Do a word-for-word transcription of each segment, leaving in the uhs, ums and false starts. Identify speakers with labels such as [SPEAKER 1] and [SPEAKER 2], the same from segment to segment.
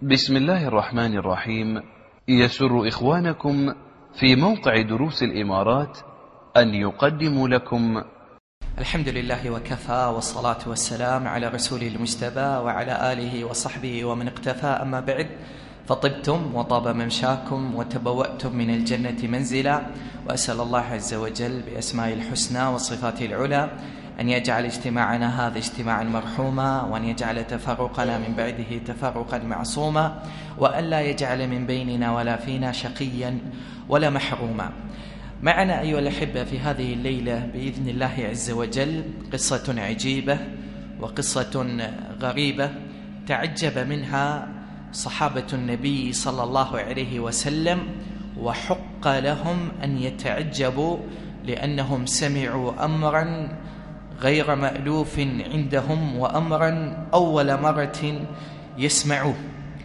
[SPEAKER 1] بسم الله الرحمن الرحيم. يسر إخوانكم في موقع دروس الإمارات أن يقدموا لكم
[SPEAKER 2] الحمد لله وكفى، والصلاة والسلام على رسوله المجتبى وعلى آله وصحبه ومن اقتفى. أما بعد، فطبتم وطاب ممشاكم وتبوأتم من الجنة منزلا، وأسأل الله عز وجل بأسماء الحسنى وصفاته العلى أن يجعل اجتماعنا هذا اجتماعا مرحوما، وأن يجعل تفرقنا من بعده تفرقا معصوما، وأن لا يجعل من بيننا ولا فينا شقيا ولا محروما. معنا أيها الأحبة في هذه الليلة بإذن الله عز وجل قصة عجيبة وقصة غريبة تعجب منها صحابة النبي صلى الله عليه وسلم، وحق لهم أن يتعجبوا لأنهم سمعوا أمرا غير مألوف عندهم، وأمرا أول مرة يسمعوه.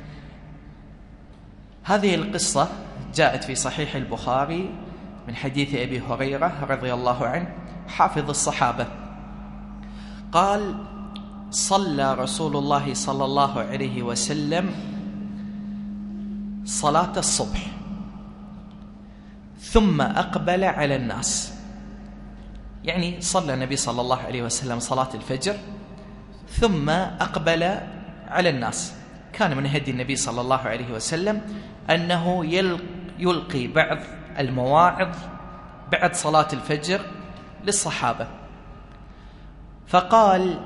[SPEAKER 2] هذه القصة جاءت في صحيح البخاري من حديث أبي هريرة رضي الله عنه حافظ الصحابة، قال: صلى رسول الله صلى الله عليه وسلم صلاة الصبح ثم أقبل على الناس. يعني صلى النبي صلى الله عليه وسلم صلاة الفجر ثم أقبل على الناس. كان من هدي النبي صلى الله عليه وسلم أنه يلقي بعض المواعظ بعد صلاة الفجر للصحابة، فقال: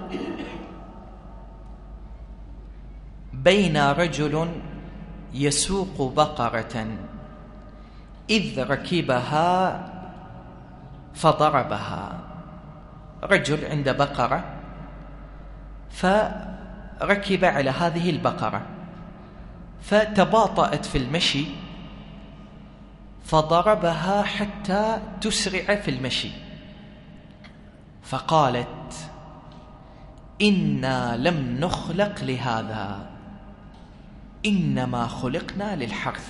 [SPEAKER 2] بين رجل يسوق بقرة إذ ركبها فضربها. رجل عند بقرة فركب على هذه البقرة فتباطأت في المشي فضربها حتى تسرع في المشي، فقالت: إنا لم نخلق لهذا، إنما خلقنا للحرث.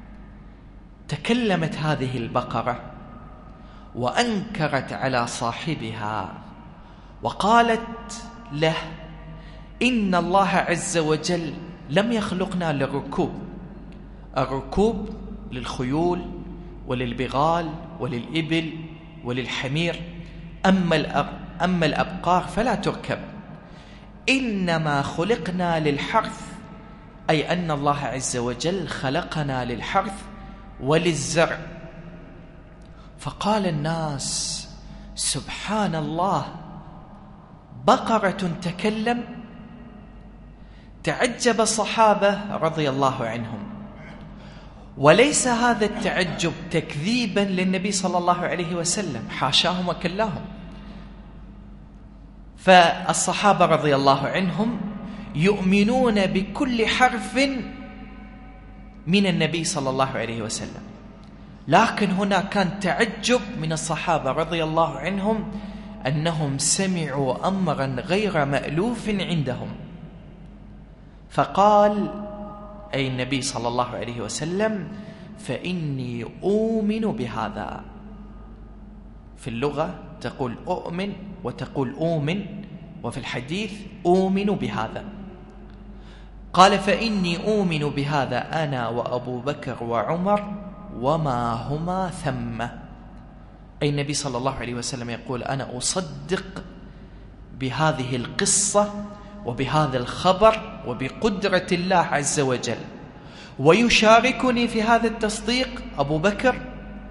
[SPEAKER 2] تكلمت هذه البقرة وأنكرت على صاحبها وقالت له: إن الله عز وجل لم يخلقنا للركوب، الركوب للخيول وللبغال وللإبل وللحمير، أما أما الأبقار فلا تركب، إنما خلقنا للحرث، أي أن الله عز وجل خلقنا للحرث وللزرع. فقال الناس: سبحان الله، بقرة تكلم؟ تعجب الصحابة رضي الله عنهم، وليس هذا التعجب تكذيبا للنبي صلى الله عليه وسلم، حاشاهم وكلاهم. فالصحابة رضي الله عنهم يؤمنون بكل حرف من النبي صلى الله عليه وسلم، لكن هنا كان تعجب من الصحابة رضي الله عنهم أنهم سمعوا أمرا غير مألوف عندهم. فقال أي النبي صلى الله عليه وسلم: فإني أؤمن بهذا. في اللغة تقول أؤمن وتقول أؤمن، وفي الحديث أؤمن بهذا. قال: فإني أؤمن بهذا أنا وأبو بكر وعمر وما هما ثم. أي النبي صلى الله عليه وسلم يقول: أنا أصدق بهذه القصة وبهذا الخبر وبقدرة الله عز وجل، ويشاركني في هذا التصديق أبو بكر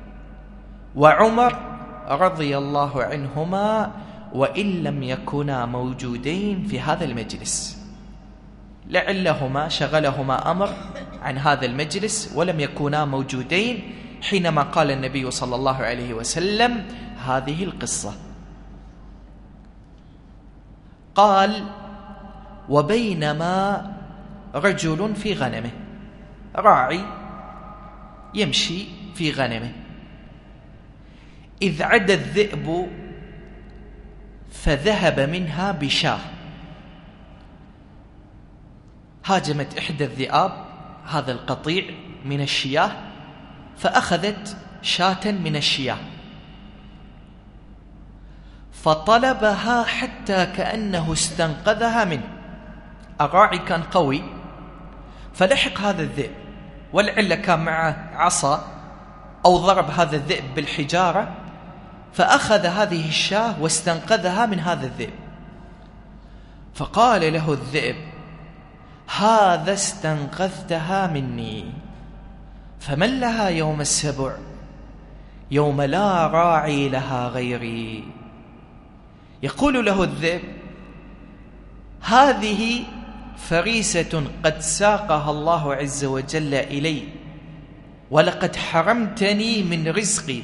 [SPEAKER 2] وعمر رضي الله عنهما، وإن لم يكونا موجودين في هذا المجلس، لعلهما شغلهما أمر عن هذا المجلس ولم يكونا موجودين حينما قال النبي صلى الله عليه وسلم هذه القصة. قال: وبينما رجل في غنمه، راعي يمشي في غنمه، إذ عدا الذئب فذهب منها بشاه. هاجمت إحدى الذئاب هذا القطيع من الشياه فأخذت شاة من الشياه، فطلبها حتى كأنه استنقذها منه. الراعي كان قوي فلحق هذا الذئب، والعلة كان معه عصا أو ضرب هذا الذئب بالحجارة، فأخذ هذه الشاة واستنقذها من هذا الذئب. فقال له الذئب: هذا استنقذتها مني، فمن لها يوم السبع يوم لا راعي لها غيري. يقول له الذئب: هذه فريسة قد ساقها الله عز وجل إلي، ولقد حرمتني من رزقي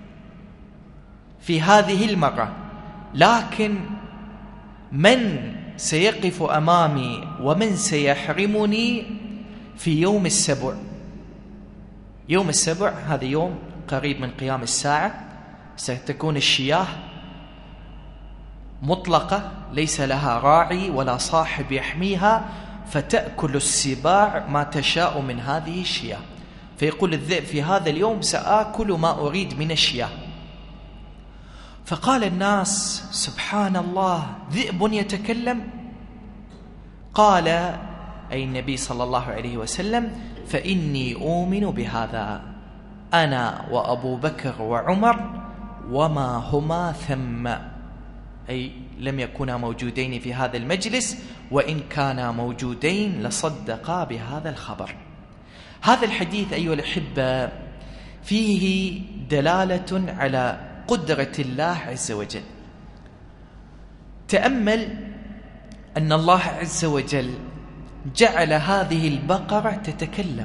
[SPEAKER 2] في هذه المرة، لكن من سيقف أمامي ومن سيحرمني في يوم السبع؟ يوم السبع هذا يوم قريب من قيام الساعة، ستكون الشياه مطلقة ليس لها راعي ولا صاحب يحميها، فتأكل السباع ما تشاء من هذه الشياه. فيقول الذئب: في هذا اليوم سآكل ما أريد من الشياه. فقال الناس: سبحان الله، ذئب يتكلم؟ قال أي النبي صلى الله عليه وسلم: فإني أؤمن بهذا، أنا وأبو بكر وعمر وما هما ثم، أي لم يكونا موجودين في هذا المجلس، وإن كانا موجودين لصدقا بهذا الخبر. هذا الحديث أيها الأحبة فيه دلالة على قدرة الله عز وجل. تأمل أن الله عز وجل جعل هذه البقرة تتكلم،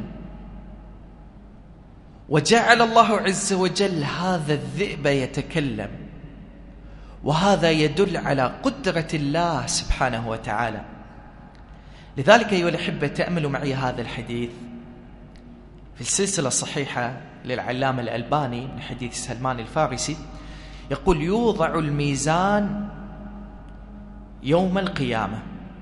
[SPEAKER 2] وجعل الله عز وجل هذا الذئب يتكلم، وهذا يدل على قدرة الله سبحانه وتعالى. لذلك أيها الأحبة تأملوا معي هذا الحديث في السلسلة الصحيحة للعلامة الألباني من حديث سلمان الفارسي، يقول: يوضع الميزان يوم القيامة،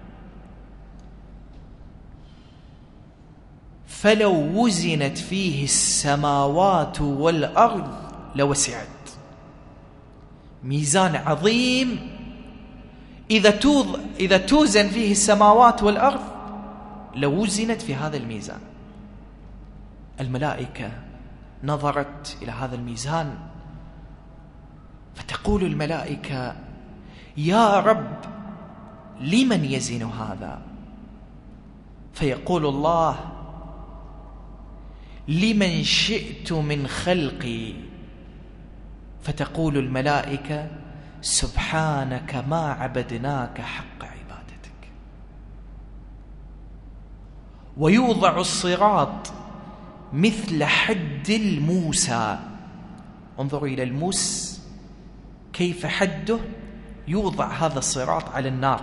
[SPEAKER 2] فلو وزنت فيه السماوات والأرض لوسعت. ميزان عظيم إذا توض إذا توزن فيه السماوات والأرض لوزنت في هذا الميزان. الملائكة نظرت إلى هذا الميزان، فتقول الملائكة: يا رب لمن يزن هذا؟ فيقول الله: لمن شئت من خلقي. فتقول الملائكة: سبحانك ما عبدناك حق عبادتك. ويوضع الصراط مثل حد الموسى. انظروا إلى الموس كيف حده، يوضع هذا الصراط على النار.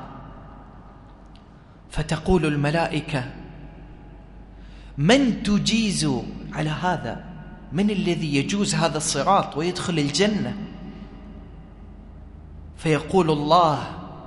[SPEAKER 2] فتقول الملائكة: من تجيز على هذا؟ من الذي يجوز هذا الصراط ويدخل الجنة؟ فيقول الله: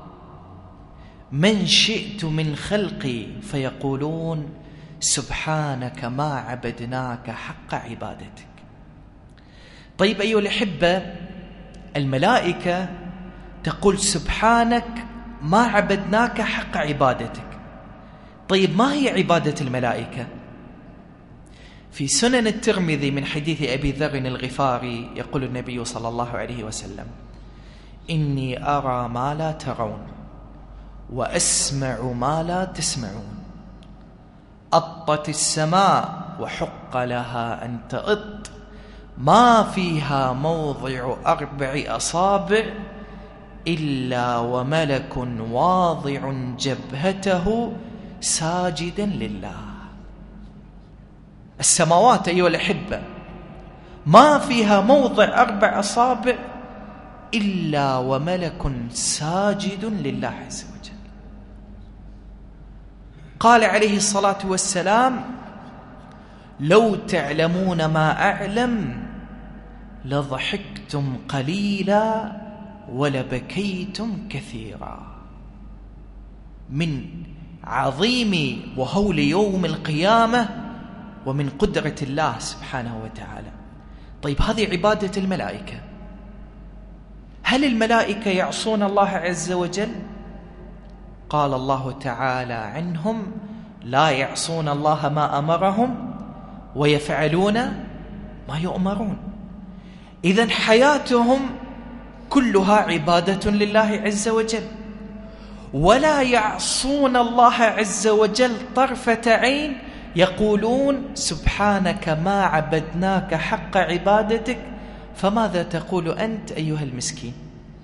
[SPEAKER 2] من شئت من خلقي. فيقولون: سبحانك ما عبدناك حق عبادتك. طيب أيها الأحبة، الملائكة تقول: سبحانك ما عبدناك حق عبادتك. طيب ما هي عبادة الملائكة؟ في سنن الترمذي من حديث أبي ذر الغفاري يقول النبي صلى الله عليه وسلم: إني أرى ما لا ترون وأسمع ما لا تسمعون. أطت السماء وحق لها أن تأط، ما فيها موضع أربع أصابع إلا وملك واضع جبهته ساجدا لله. السماوات أيها الأحبة ما فيها موضع أربع أصابع إلا وملك ساجد لله عز وجل. قال عليه الصلاة والسلام: لو تعلمون ما أعلم لضحكتم قليلا ولبكيتم كثيرا. من عظيم وهول يوم القيامة ومن قدرة الله سبحانه وتعالى. طيب هذه عبادة الملائكة. هل الملائكة يعصون الله عز وجل؟ قال الله تعالى عنهم: لا يعصون الله ما أمرهم ويفعلون ما يؤمرون. إذن حياتهم كلها عبادة لله عز وجل، ولا يعصون الله عز وجل طرفة عين، يقولون سبحانك ما عبدناك حق عبادتك فماذا تقول أنت أيها المسكين.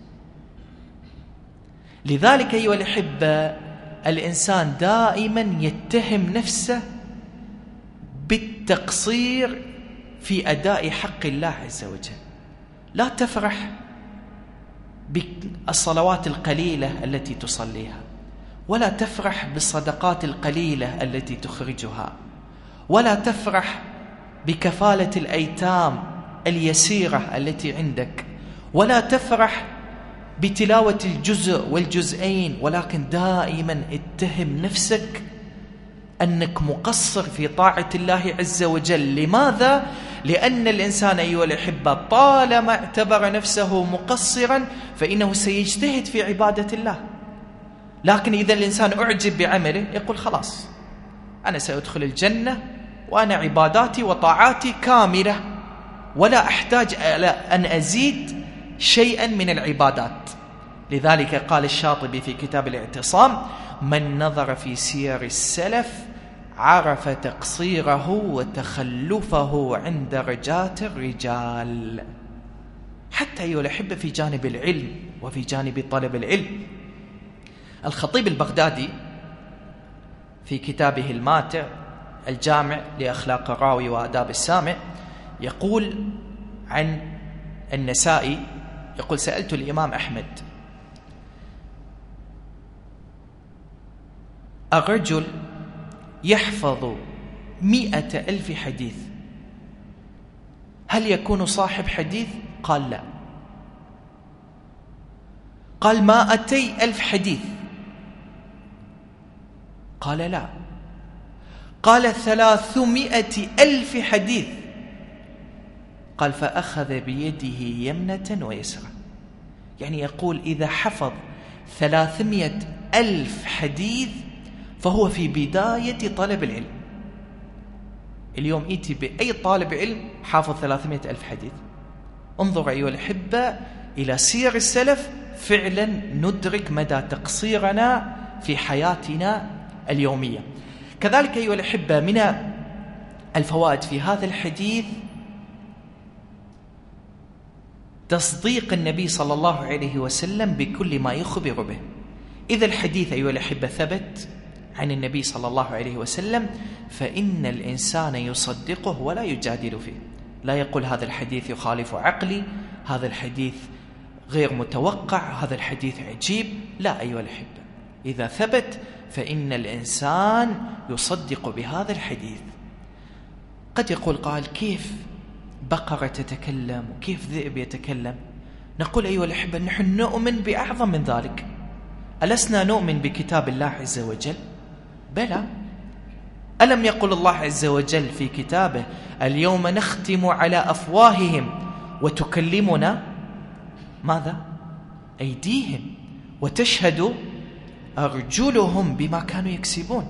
[SPEAKER 2] لذلك أيها الأحبة الإنسان دائما يتهم نفسه بالتقصير في أداء حق الله عز وجل. لا تفرح بالصلوات القليلة التي تصليها، ولا تفرح بالصدقات القليلة التي تخرجها، ولا تفرح بكفالة الأيتام اليسيرة التي عندك، ولا تفرح بتلاوة الجزء والجزئين، ولكن دائما اتهم نفسك أنك مقصر في طاعة الله عز وجل. لماذا؟ لأن الإنسان أيها الأحبة طالما اعتبر نفسه مقصرا فإنه سيجتهد في عبادة الله. لكن إذا الإنسان أعجب بعمله يقول خلاص أنا سأدخل الجنة وأنا عباداتي وطاعاتي كاملة ولا أحتاج أن أزيد شيئا من العبادات. لذلك قال الشاطبي في كتاب الاعتصام: من نظر في سير السلف عرف تقصيره وتخلفه عند رجات الرجال. حتى أيها الأحبة في جانب العلم وفي جانب طلب العلم، الخطيب البغدادي في كتابه الماتع الجامع لأخلاق الراوي وآداب السامع يقول عن النسائي، يقول: سألت الإمام أحمد: الرجل يحفظ مئة ألف حديث هل يكون صاحب حديث؟ قال لا. قال: مائتي ألف حديث؟ قال لا. قال: ثلاثمائة ألف حديث؟ قال: فأخذ بيده يمنة ويسرى. يعني يقول إذا حفظ ثلاثمائة ألف حديث فهو في بداية طلب العلم. اليوم إيتي بأي طالب علم حافظ ثلاثمائة ألف حديث. انظر أيها الأحبة إلى سير السلف، فعلا ندرك مدى تقصيرنا في حياتنا اليومية. كذلك أيها الأحبة من الفوائد في هذا الحديث تصديق النبي صلى الله عليه وسلم بكل ما يخبر به. إذا الحديث أيها الأحبة ثبت عن النبي صلى الله عليه وسلم فإن الإنسان يصدقه ولا يجادل فيه. لا يقول هذا الحديث يخالف عقلي، هذا الحديث غير متوقع، هذا الحديث عجيب. لا أيها الأحبة، إذا ثبت فإن الإنسان يصدق بهذا الحديث. قد يقول قائل: كيف بقرة تتكلم وكيف ذئب يتكلم؟ نقول أيها الأحبة نحن نؤمن بأعظم من ذلك. ألسنا نؤمن بكتاب الله عز وجل؟ بلى. ألم يقل الله عز وجل في كتابه: اليوم نختم على أفواههم وتكلمنا ماذا؟ أيديهم وتشهد أرجلهم بما كانوا يكسبون.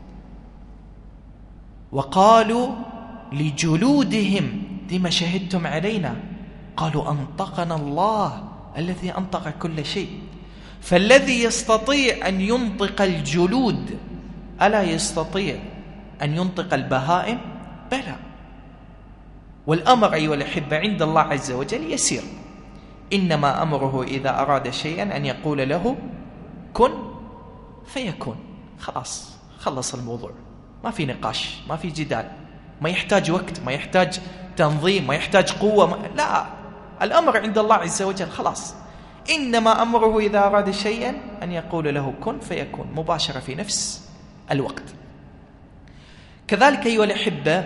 [SPEAKER 2] وقالوا لجلودهم: لما شهدتم علينا؟ قالوا أنطقنا الله الذي أنطق كل شيء. فالذي يستطيع أن ينطق الجلود ألا يستطيع أن ينطق البهائم؟ بلى. والأمر أيها الأحبة عند الله عز وجل يسير، إنما أمره إذا أراد شيئا أن يقول له كن فيكون. خلاص، خلص الموضوع، ما في نقاش، ما في جدال، ما يحتاج وقت، ما يحتاج تنظيم، ما يحتاج قوة، ما... لا، الأمر عند الله عز وجل خلاص. إنما أمره إذا أراد شيئا أن يقول له كن فيكون، مباشرة في نفس الوقت. كذلك أيها الأحبة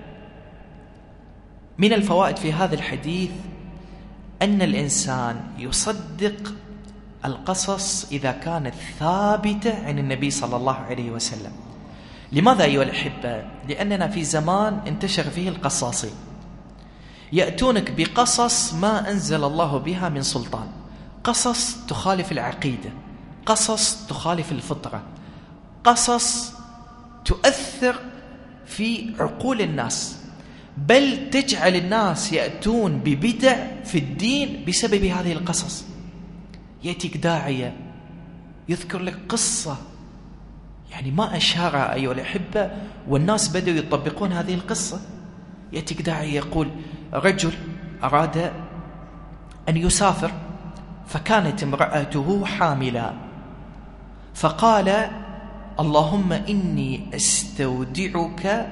[SPEAKER 2] من الفوائد في هذا الحديث أن الإنسان يصدق القصص إذا كانت ثابتة عن النبي صلى الله عليه وسلم. لماذا أيها الأحبة؟ لأننا في زمان انتشر فيه القصاصين، يأتونك بقصص ما أنزل الله بها من سلطان، قصص تخالف العقيدة، قصص تخالف الفطرة، قصص تؤثر في عقول الناس، بل تجعل الناس يأتون ببدع في الدين بسبب هذه القصص. يأتيك داعية يذكر لك قصة يعني ما أشهرها أيها الأحبة، والناس بدأوا يطبقون هذه القصة. يأتيك داعية يقول رجل أراد أن يسافر، فكانت امرأته حاملا، فقال اللهم إني أستودعك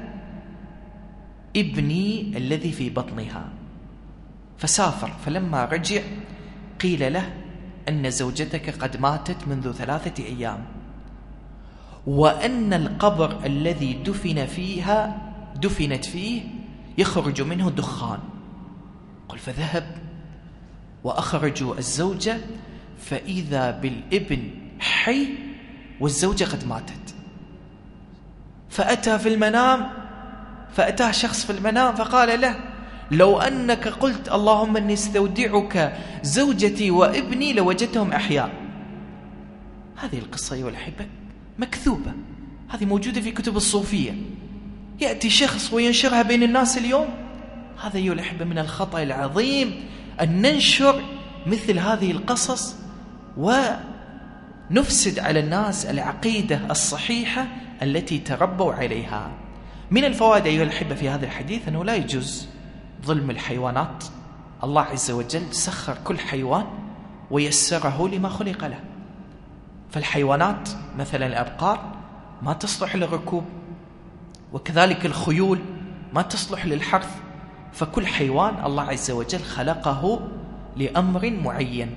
[SPEAKER 2] ابني الذي في بطنها. فسافر، فلما رجع قيل له أن زوجتك قد ماتت منذ ثلاثة أيام، وأن القبر الذي دفن فيها دفنت فيه يخرج منه دخان. قل فذهب وأخرجوا الزوجة فإذا بالابن حي والزوجة قد ماتت. فأتى في المنام فأتاه شخص في المنام فقال له لو أنك قلت اللهم أني استودعك زوجتي وابني لوجدتهم أحياء. هذه القصة أيها الأحبة مكذوبة، هذه موجودة في كتب الصوفية، يأتي شخص وينشرها بين الناس اليوم. هذا أيها الأحبة من الخطأ العظيم أن ننشر مثل هذه القصص ونفسد على الناس العقيدة الصحيحة التي تربوا عليها. من الفوائد أيها الأحبة في هذا الحديث أنه لا يجوز ظلم الحيوانات. الله عز وجل سخر كل حيوان ويسره لما خلق له. فالحيوانات مثلا الأبقار ما تصلح للركوب، وكذلك الخيول ما تصلح للحرث، فكل حيوان الله عز وجل خلقه لأمر معين.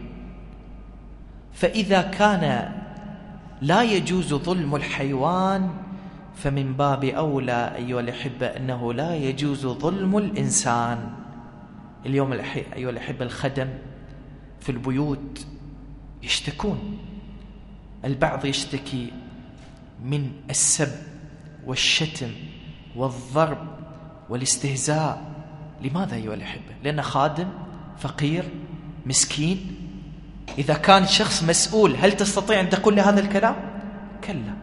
[SPEAKER 2] فإذا كان لا يجوز ظلم الحيوان فمن باب أولى أيها الأحبة أنه لا يجوز ظلم الإنسان. اليوم أيها الأحبة الخدم في البيوت يشتكون، البعض يشتكي من السب والشتم والضرب والاستهزاء. لماذا أيها الأحبة؟ لأن خادم فقير مسكين. إذا كان شخص مسؤول هل تستطيع أن تقول له هذا الكلام؟ كلا.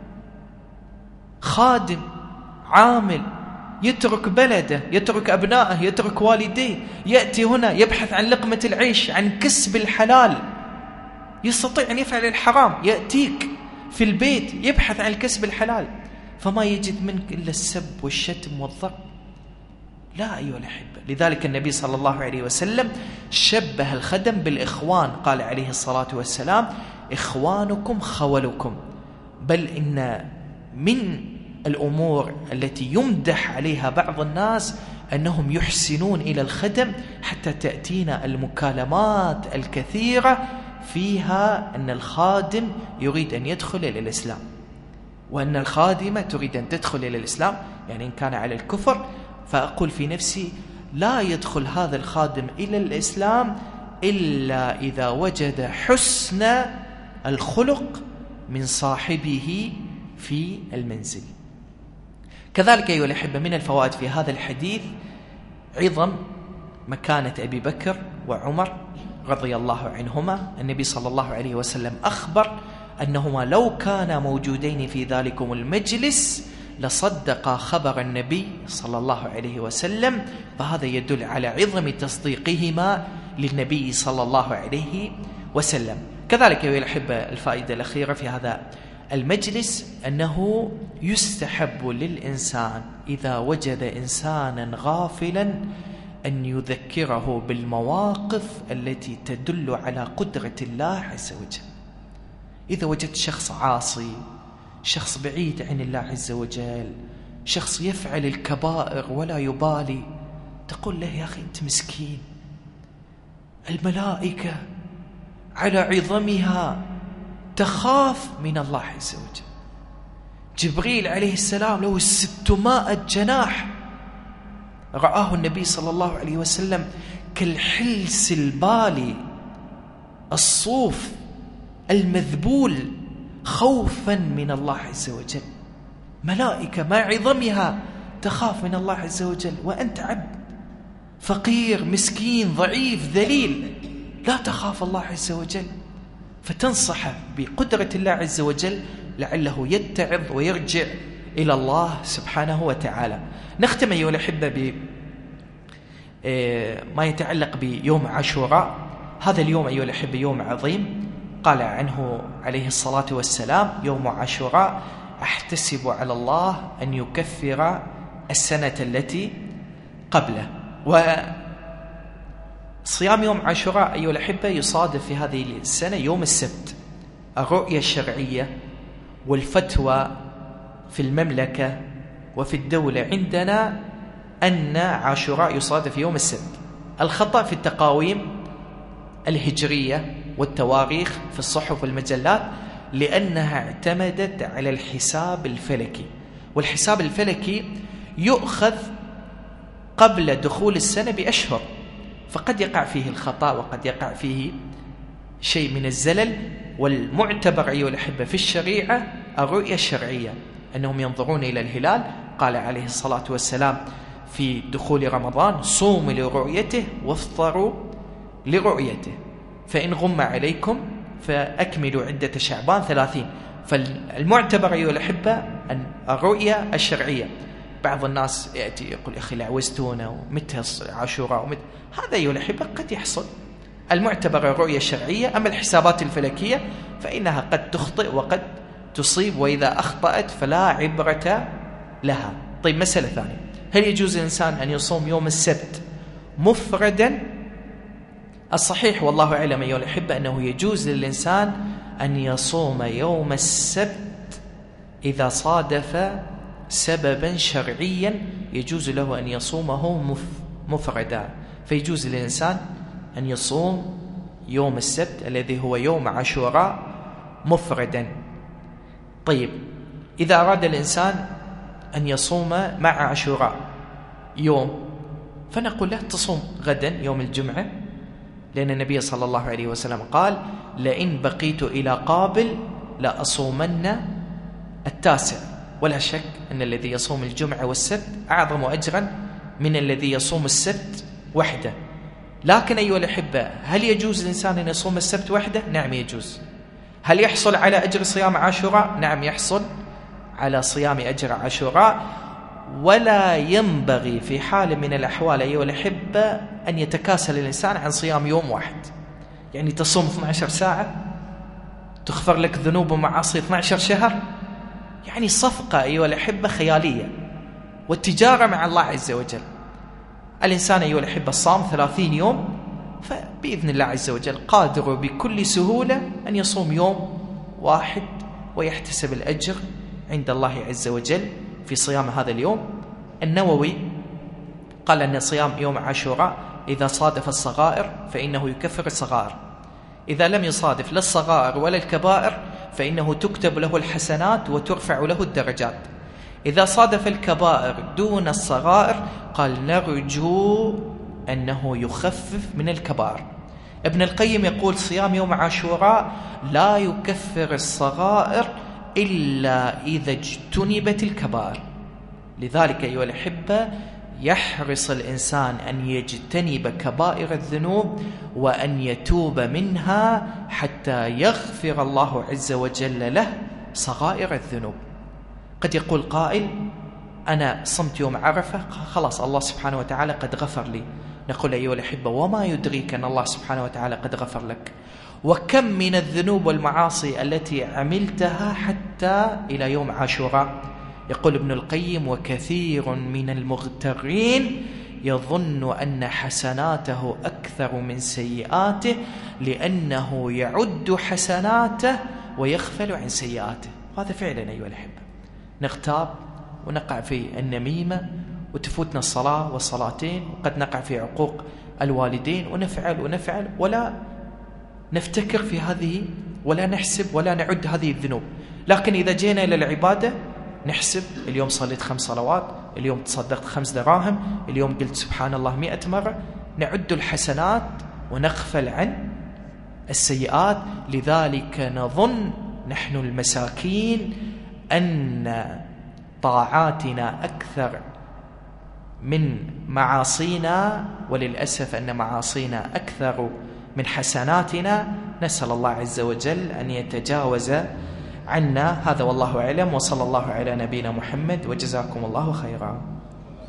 [SPEAKER 2] خادم عامل يترك بلده، يترك أبنائه، يترك والديه، يأتي هنا يبحث عن لقمة العيش، عن كسب الحلال، يستطيع أن يفعل الحرام، يأتيك في البيت يبحث عن الكسب الحلال، فما يجد منك إلا السب والشتم والضرب. لا أيها الأحبة. لذلك النبي صلى الله عليه وسلم شبه الخدم بالإخوان، قال عليه الصلاة والسلام إخوانكم خولكم. بل إن من الأمور التي يمدح عليها بعض الناس أنهم يحسنون إلى الخدم، حتى تأتينا المكالمات الكثيرة فيها أن الخادم يريد أن يدخل إلى الإسلام، وأن الخادمة تريد أن تدخل إلى الإسلام، يعني إن كان على الكفر. فأقول في نفسي لا يدخل هذا الخادم إلى الإسلام إلا إذا وجد حسن الخلق من صاحبه في المنزل. كذلك أيها الأحبة من الفوائد في هذا الحديث عظم مكانة أبي بكر وعمر رضي الله عنهما. النبي صلى الله عليه وسلم أخبر أنهما لو كانا موجودين في ذلكم المجلس لصدق خبر النبي صلى الله عليه وسلم، فهذا يدل على عظم تصديقهما للنبي صلى الله عليه وسلم. كذلك أيها الأحبة الفائدة الأخيرة في هذا المجلس أنه يستحب للإنسان إذا وجد إنسانا غافلا أن يذكره بالمواقف التي تدل على قدرة الله عز وجل. إذا وجدت شخص عاصي، شخص بعيد عن الله عز وجل، شخص يفعل الكبائر ولا يبالي، تقول له يا أخي أنت مسكين، الملائكة على عظمها تخاف من الله عز وجل. جبريل عليه السلام له ستمائة جناح، رآه النبي صلى الله عليه وسلم كالحلس البالي الصوف المذبول خوفا من الله عز وجل. ملائكة مع عظمها تخاف من الله عز وجل، وأنت عبد فقير مسكين ضعيف ذليل لا تخاف الله عز وجل، فتنصحه بقدرة الله عز وجل لعله يتعظ ويرجع إلى الله سبحانه وتعالى. نختم أيها الأحبة بما يتعلق بيوم عاشوراء. هذا اليوم أيها الأحبة يوم عظيم، قال عنه عليه الصلاة والسلام: يوم عاشوراء أحتسب على الله أن يكفر السنة التي قبله. وصيام يوم عاشوراء أيها الأحبة يصادف في هذه السنة يوم السبت. الرؤية الشرعية والفتوى في المملكة وفي الدولة عندنا أن عاشوراء يصادف يوم السبت. الخطأ في التقاويم الهجرية والتواريخ في الصحف والمجلات، لأنها اعتمدت على الحساب الفلكي، والحساب الفلكي يؤخذ قبل دخول السنة بأشهر، فقد يقع فيه الخطأ وقد يقع فيه شيء من الزلل. والمعتبر أيها الأحبة في الشريعة الرؤية الشرعية، أنهم ينظرون إلى الهلال. قال عليه الصلاة والسلام في دخول رمضان: صوموا لرؤيته وافطروا لرؤيته، فإن غم عليكم فأكملوا عدة شعبان ثلاثين. فالمعتبر أيها الأحبة أن الرؤية الشرعية. بعض الناس يأتي يقول: أخي لعوزتونا ومتى عاشوراء ومتى. هذا أيها الأحبة قد يحصل. المعتبر الرؤية الشرعية. أما الحسابات الفلكية فإنها قد تخطئ وقد تصيب، وإذا أخطأت فلا عبرة لها. طيب، مسألة ثانية: هل يجوز الإنسان أن يصوم يوم السبت مفردا؟ الصحيح والله أعلم أيها الأحبة أنه يجوز للإنسان أن يصوم يوم السبت إذا صادف سببا شرعيا يجوز له أن يصومه مفردا. فيجوز للإنسان أن يصوم يوم السبت الذي هو يوم عاشوراء مفردا. طيب، إذا أراد الإنسان أن يصوم مع عاشوراء يوم، فنقول له تصوم غدا يوم الجمعة، لأن النبي صلى الله عليه وسلم قال: لئن بقيت إلى قابل لأصومن التاسع. ولا شك أن الذي يصوم الجمعة والسبت أعظم أجرا من الذي يصوم السبت وحده. لكن أيها الأحبة، هل يجوز الإنسان أن يصوم السبت وحده؟ نعم يجوز. هل يحصل على أجر صيام عاشوراء؟ نعم يحصل على صيام أجر عاشوراء. ولا ينبغي في حال من الأحوال أيها الأحبة أن يتكاسل الإنسان عن صيام يوم واحد. يعني تصوم اثنتي عشرة ساعة تغفر لك ذنوب ومعاصي اثني عشر شهر، يعني صفقة أيها الأحبة خيالية، والتجارة مع الله عز وجل. الإنسان أيها الأحبة الصام ثلاثين يوم، فبإذن الله عز وجل قادر بكل سهولة أن يصوم يوم واحد ويحتسب الأجر عند الله عز وجل في صيام هذا اليوم. النووي قال أن صيام يوم عاشوراء إذا صادف الصغائر فإنه يكفر الصغائر، إذا لم يصادف لا الصغائر ولا الكبائر فإنه تكتب له الحسنات وترفع له الدرجات. إذا صادف الكبائر دون الصغائر قال نرجو أنه يخفف من الكبائر. ابن القيم يقول: صيام يوم عاشوراء لا يكفر الصغائر إلا إذا اجتنبت الكبائر. لذلك أيها الأحبة يحرص الإنسان أن يجتنب كبائر الذنوب وأن يتوب منها حتى يغفر الله عز وجل له صغائر الذنوب. قد يقول قائل: أنا صمت يوم عرفة، خلاص الله سبحانه وتعالى قد غفر لي. نقول أيها الأحبة: وما يدريك أن الله سبحانه وتعالى قد غفر لك؟ وكم من الذنوب والمعاصي التي عملتها حتى إلى يوم عاشوراء. يقول ابن القيم: وكثير من المغترين يظن أن حسناته أكثر من سيئاته لأنه يعد حسناته ويغفل عن سيئاته. هذا فعلا أيها الأحبة نغتاب ونقع في النميمة وتفوتنا الصلاة والصلاتين، وقد نقع في عقوق الوالدين ونفعل ونفعل ولا نفتكر في هذه ولا نحسب ولا نعد هذه الذنوب. لكن إذا جينا إلى العبادة نحسب: اليوم صليت خمس صلوات، اليوم تصدقت خمس دراهم، اليوم قلت سبحان الله مئة مرة. نعد الحسنات ونغفل عن السيئات. لذلك نظن نحن المساكين أن طاعاتنا أكثر من معاصينا، وللأسف أن معاصينا أكثر من حسناتنا. نسأل الله عز وجل أن يتجاوز عنا. هذا والله أعلم، وصلى الله على نبينا محمد، وجزاكم الله خيرا.